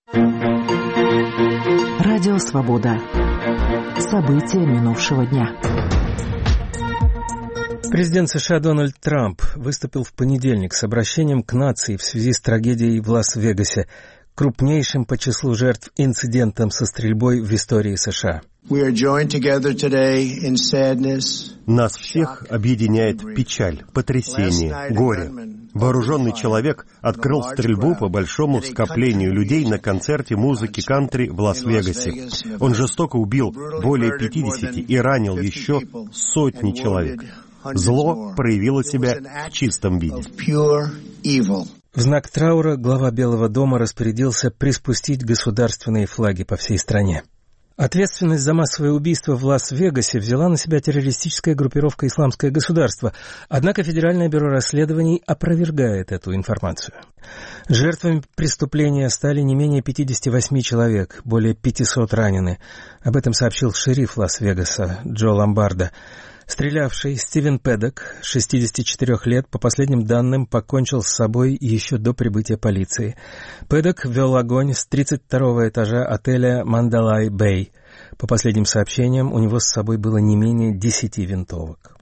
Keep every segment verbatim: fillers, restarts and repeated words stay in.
Радио «Свобода». События минувшего дня. Президент США Дональд Трамп выступил в понедельник с обращением к нации в связи с трагедией в Лас-Вегасе, крупнейшим по числу жертв инцидентом со стрельбой в истории США. Нас всех объединяет печаль, потрясение, горе. Вооруженный человек открыл стрельбу по большому скоплению людей на концерте музыки кантри в Лас-Вегасе. Он жестоко убил более пятидесяти и ранил еще сотни человек. Зло проявило себя в чистом виде. В знак траура глава Белого дома распорядился приспустить государственные флаги по всей стране. Ответственность за массовое убийство в Лас-Вегасе взяла на себя террористическая группировка «Исламское государство», однако Федеральное бюро расследований опровергает эту информацию. Жертвами преступления стали не менее пятьдесят восемь человек, более пятьсот ранены. Об этом сообщил шериф Лас-Вегаса Джо Ломбардо. Стрелявший Стивен Пэддок, шестьдесят четыре лет, по последним данным, покончил с собой еще до прибытия полиции. Пэддок вел огонь с тридцать второго этажа отеля «Мандалай Бэй». По последним сообщениям, у него с собой было не менее десяти винтовок.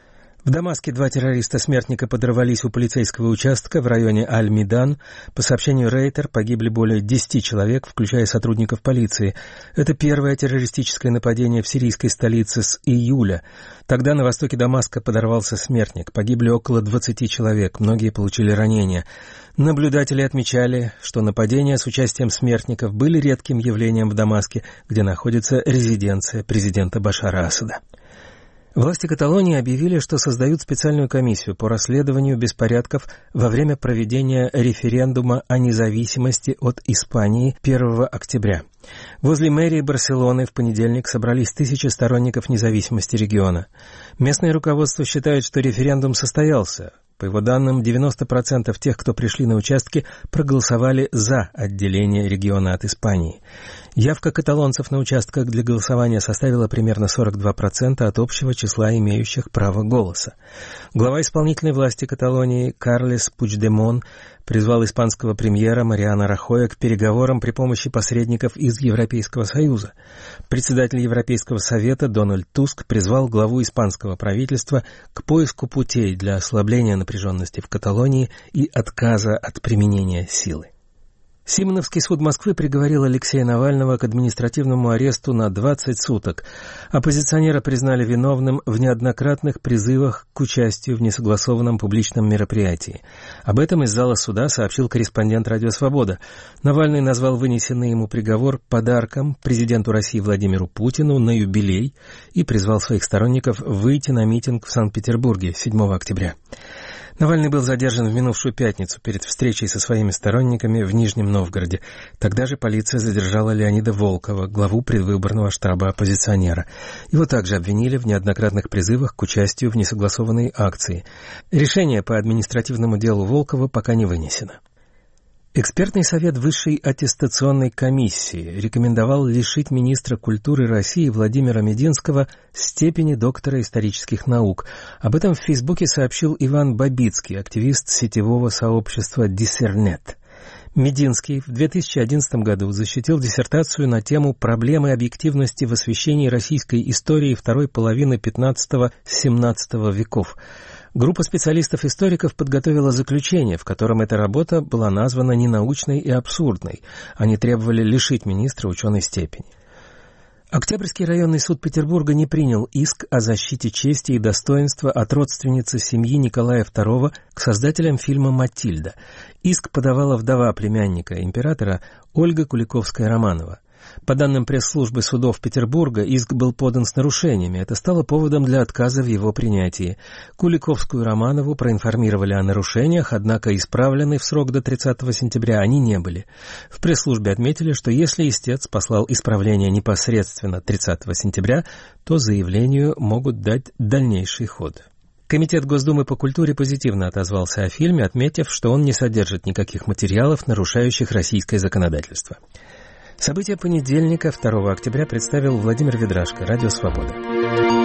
В Дамаске два террориста-смертника подорвались у полицейского участка в районе Аль-Мидан. По сообщению Рейтер, погибли более десяти человек, включая сотрудников полиции. Это первое террористическое нападение в сирийской столице с июля. Тогда на востоке Дамаска подорвался смертник. Погибли около двадцати человек, многие получили ранения. Наблюдатели отмечали, что нападения с участием смертников были редким явлением в Дамаске, где находится резиденция президента Башара Асада. Власти Каталонии объявили, что создают специальную комиссию по расследованию беспорядков во время проведения референдума о независимости от Испании первого октября. Возле мэрии Барселоны в понедельник собрались тысячи сторонников независимости региона. Местное руководство считает, что референдум состоялся. По его данным, девяносто процентов тех, кто пришли на участки, проголосовали за отделение региона от Испании. Явка каталонцев на участках для голосования составила примерно сорок два процента от общего числа имеющих право голоса. Глава исполнительной власти Каталонии Карлес Пучдемон призвал испанского премьера Мариано Рахоя к переговорам при помощи посредников из Европейского Союза. Председатель Европейского Совета Дональд Туск призвал главу испанского правительства к поиску путей для ослабления напряженности в Каталонии и отказа от применения силы. Симоновский суд Москвы приговорил Алексея Навального к административному аресту на двадцать суток. Оппозиционера признали виновным в неоднократных призывах к участию в несогласованном публичном мероприятии. Об этом из зала суда сообщил корреспондент «Радио Свобода». Навальный назвал вынесенный ему приговор подарком президенту России Владимиру Путину на юбилей и призвал своих сторонников выйти на митинг в Санкт-Петербурге седьмого октября. Навальный был задержан в минувшую пятницу перед встречей со своими сторонниками в Нижнем Новгороде. Тогда же полиция задержала Леонида Волкова, главу предвыборного штаба оппозиционера. Его также обвинили в неоднократных призывах к участию в несогласованной акции. Решение по административному делу Волкова пока не вынесено. Экспертный совет Высшей аттестационной комиссии рекомендовал лишить министра культуры России Владимира Мединского степени доктора исторических наук. Об этом в Фейсбуке сообщил Иван Бабицкий, активист сетевого сообщества «Диссернет». Мединский в две тысячи одиннадцатом году защитил диссертацию на тему «Проблемы объективности в освещении российской истории второй половины пятнадцатого-семнадцатого веков». Группа специалистов-историков подготовила заключение, в котором эта работа была названа ненаучной и абсурдной. Они требовали лишить министра ученой степени. Октябрьский районный суд Петербурга не принял иск о защите чести и достоинства от родственницы семьи Николая второго к создателям фильма «Матильда». Иск подавала вдова племянника императора Ольга Куликовская-Романова. По данным пресс-службы судов Петербурга, иск был подан с нарушениями. Это стало поводом для отказа в его принятии. Куликовскую-Романову проинформировали о нарушениях, однако исправлены в срок до тридцатого сентября они не были. В пресс-службе отметили, что если истец послал исправление непосредственно тридцатого сентября, то заявлению могут дать дальнейший ход. Комитет Госдумы по культуре позитивно отозвался о фильме, отметив, что он не содержит никаких материалов, нарушающих российское законодательство. События понедельника, второго октября, представил Владимир Ведрашко, Радио Свобода.